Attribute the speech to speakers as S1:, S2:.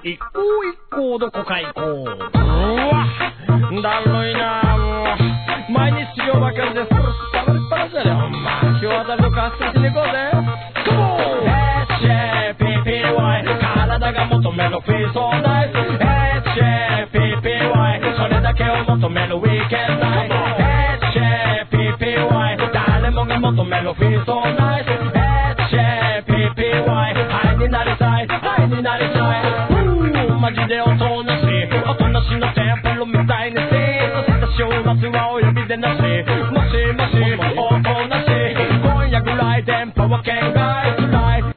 S1: 一向一向どこか行こう。うわだるいなもう毎日修行ばかりでストレス溜まりっぱなしだねほんま。今日あたりとか発生しに行こうぜ。カモン HJPPY 体が求める Feel so nice HJPPY それだけを求める Weekend night HJPPY 誰もが求める Feel so nice HJPPY ハイになりたいハイになりたいマジでおとなしいおとなしのテンプルみたいにシーッとした週末はお呼びでなしもしもしおとなしい今夜ぐらい電波は喧嘩